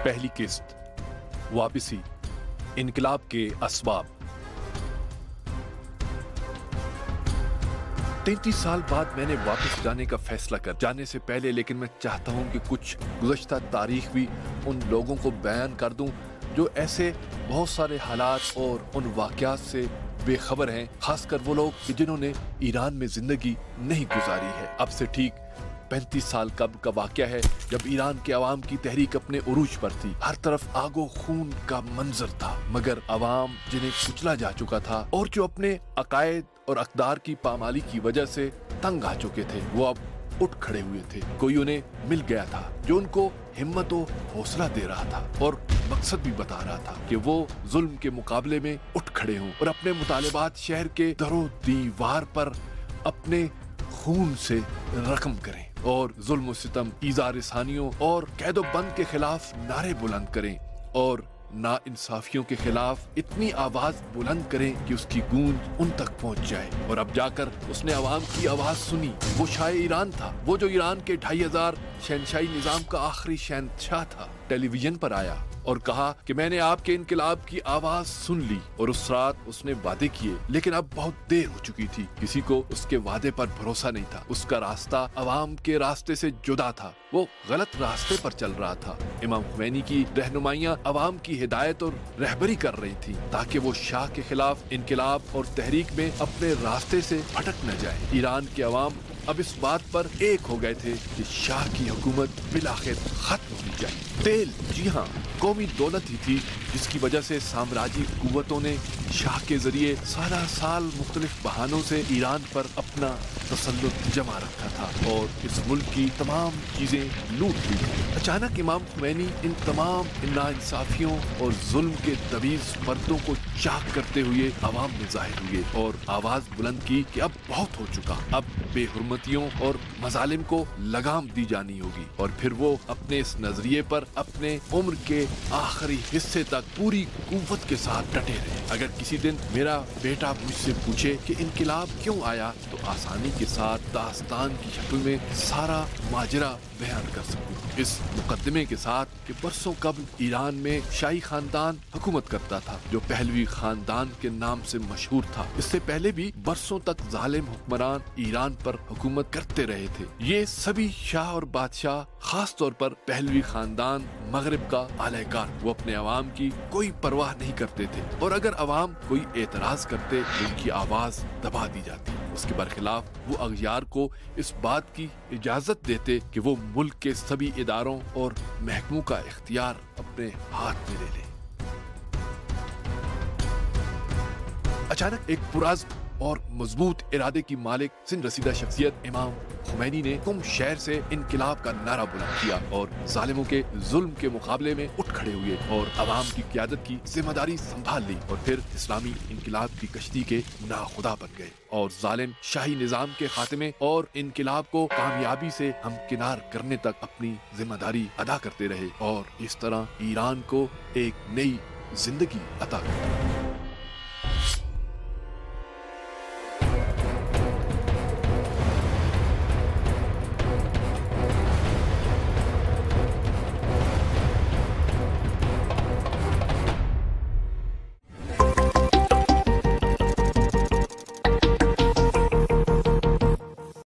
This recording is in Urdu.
پہلی قسط واپسی، انقلاب کے اسباب۔ 33 سال بعد میں نے واپس جانے کا فیصلہ کر جانے سے پہلے لیکن میں چاہتا ہوں کہ کچھ گزشتہ تاریخ بھی ان لوگوں کو بیان کر دوں جو ایسے بہت سارے حالات اور ان واقعات سے بے خبر ہیں، خاص کر وہ لوگ جنہوں نے ایران میں زندگی نہیں گزاری ہے۔ اب سے ٹھیک 35 سال قبل کا واقعہ ہے جب ایران کے عوام کی تحریک اپنے عروج پر تھی۔ ہر طرف آگ و خون کا منظر تھا، مگر عوام جنہیں کچلا جا چکا تھا اور جو اپنے عقائد اور اقدار کی پامالی کی وجہ سے تنگ آ چکے تھے، وہ اب اٹھ کھڑے ہوئے تھے۔ کوئی انہیں مل گیا تھا جو ان کو ہمت و حوصلہ دے رہا تھا اور مقصد بھی بتا رہا تھا کہ وہ ظلم کے مقابلے میں اٹھ کھڑے ہوں اور اپنے مطالبات شہر کے در و دیوار پر اپنے خون سے رقم کریں اور ظلم و ستم، ایذا رسانیوں اور قید و بند کے خلاف نعرے بلند کریں اور نا انصافیوں کے خلاف اتنی آواز بلند کریں کہ اس کی گونج ان تک پہنچ جائے۔ اور اب جا کر اس نے عوام کی آواز سنی۔ وہ شاہ ایران تھا، وہ جو ایران کے 2500 شہنشاہی نظام کا آخری شہنشاہ تھا۔ ٹیلی ویژن پر آیا اور کہا کہ میں نے آپ کے انقلاب کی آواز سن لی، اور اس رات اس نے وعدے کیے لیکن اب بہت دیر ہو چکی تھی۔ کسی کو اس کے وعدے پر بھروسہ نہیں تھا۔ اس کا راستہ عوام کے راستے سے جدا تھا، وہ غلط راستے پر چل رہا تھا۔ امام خمینی کی رہنمائیاں عوام کی ہدایت اور رہبری کر رہی تھی تاکہ وہ شاہ کے خلاف انقلاب اور تحریک میں اپنے راستے سے بھٹک نہ جائے۔ ایران کے عوام اب اس بات پر ایک ہو گئے تھے کہ شاہ کی حکومت بالآخر ختم ہونی چاہیے۔ تیل، جی ہاں، قومی دولت ہی تھی جس کی وجہ سے سامراجی قوتوں نے شاہ کے ذریعے سالہ سال مختلف بہانوں سے ایران پر اپنا تسلط جما رکھا تھا اور اس ملک کی تمام چیزیں لوٹ لی تھی۔ اچانک امام خمینی ان تمام ناانصافیوں اور ظلم کے طویل پردوں کو چاک کرتے ہوئے عوام میں ظاہر ہوئے اور آواز بلند کی کہ اب بہت ہو چکا، اب بے حرمتیوں اور مظالم کو لگام دی جانی ہوگی۔ اور پھر وہ اپنے اس نظریے پر اپنے عمر کے آخری حصے تک پوری قوت کے ساتھ ڈٹے رہے۔ اگر کسی دن میرا بیٹا مجھ سے پوچھے کہ انقلاب کیوں آیا تو آسانی کے ساتھ داستان کی شکل میں سارا ماجرا بیان کر سکوں، اس مقدمے کے ساتھ کہ برسوں قبل ایران میں شاہی خاندان حکومت کرتا تھا جو پہلوی خاندان کے نام سے مشہور تھا۔ اس سے پہلے بھی برسوں تک ظالم حکمران ایران پر حکومت کرتے رہے تھے۔ یہ سبھی شاہ اور بادشاہ، خاص طور پر پہلوی خاندان مغرب کا اعلی کار، وہ اپنے عوام کی کوئی پرواہ نہیں کرتے تھے، اور اگر عوام کوئی اعتراض کرتے تو ان کی آواز دبا دی جاتی۔ اس کے برخلاف وہ اغیار کو اس بات کی اجازت دیتے کہ وہ ملک کے سبھی اداروں اور محکموں کا اختیار اپنے ہاتھ میں لے لے۔ اچانک ایک پرعزم اور مضبوط ارادے کی مالک سن رسیدہ شخصیت امام خمینی نے قم شہر سے انقلاب کا نعرہ بلند کیا اور ظالموں کے ظلم کے مقابلے میں اٹھ کھڑے ہوئے اور عوام کی قیادت کی ذمہ داری سنبھال لی، اور پھر اسلامی انقلاب کی کشتی کے ناخدا بن گئے اور ظالم شاہی نظام کے خاتمے اور انقلاب کو کامیابی سے ہمکنار کرنے تک اپنی ذمہ داری ادا کرتے رہے اور اس طرح ایران کو ایک نئی زندگی عطا کرتے رہے۔